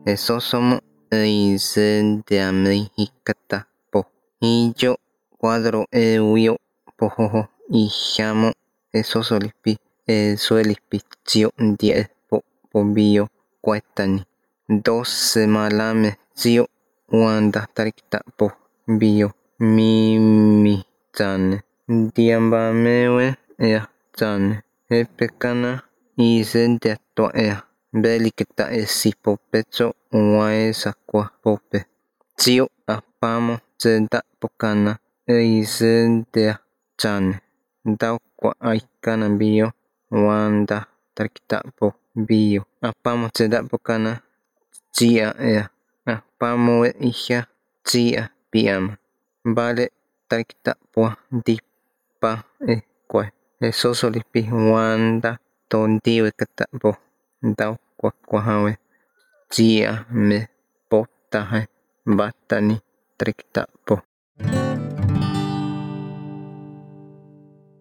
Esosomo eisenteamejikatapo iyo cuadro euyo pojojo ijamo esosolihpi esuelihpi tsio ndie'e po'bío kuetani 12 malameh tsio uan tahtarikta pohbío mimih tsaneh tiambameueh tsaneh epekana isenteato'ea beliketa esihpopetzo uan esakuahpopeh tsio ahpamo tsentlahpokana eisentea tsaneh tauhkua aikanabío uan tahtarikta pohbío ahpamo tsentlahpokana tsia'ea ahpamo ijyah tsi'ah piama vale tahtariktapoah ntihpa kueh esosolihpi uan tahtontiuikatapoh tauhkuahkuajaueh tsi'ahmeh potaheh vatani tahtariktapoh